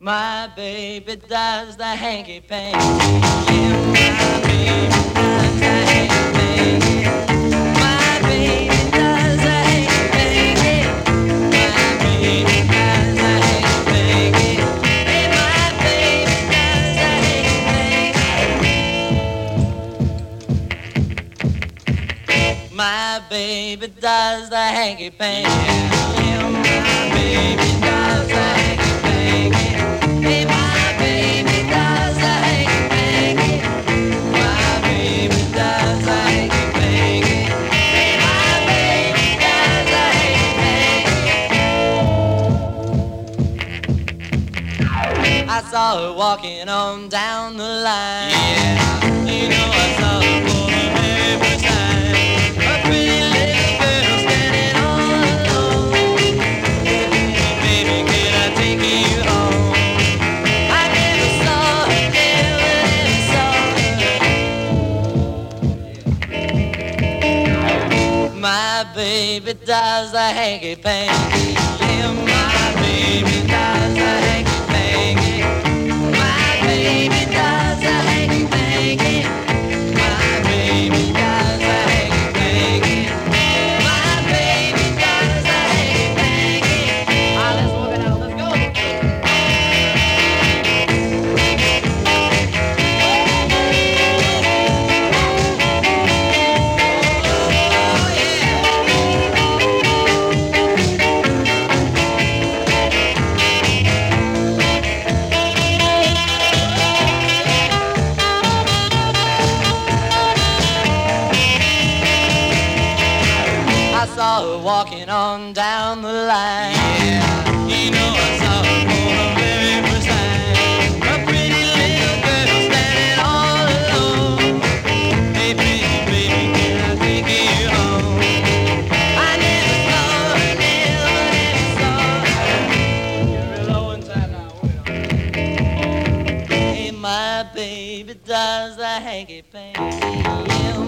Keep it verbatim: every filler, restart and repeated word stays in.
My baby does the hanky panky. Yeah, my baby does the hanky panky. My baby does the hanky panky. My baby does the hanky panky. Hey, my baby does the hanky panky. My baby does the hanky panky. Yeah, my baby does the hanky panky. Hey, my baby does the hanky-panky. My baby does the hanky-panky. Hey, my baby does the hanky-panky. I saw her walking on down the line. Yeah, you know I saw her for the very first time. A pretty little girl standing all alone. Baby, can I take you home? My baby does the hanky-panky. Yeah, my baby does the hanky-panky. My baby does the hanky-panky. My baby does the hanky-panky. My baby does the hanky-panky. Ah, let's work it out. Let's go. I saw her walking on down the line. Yeah, you know I saw her for the very first time. A pretty little girl standing all alone. Hey, baby, baby, can I take you home? I never saw her, never, never saw her. Get real low inside now, wait on. Hey, my baby does the hanky-panky. Yeah,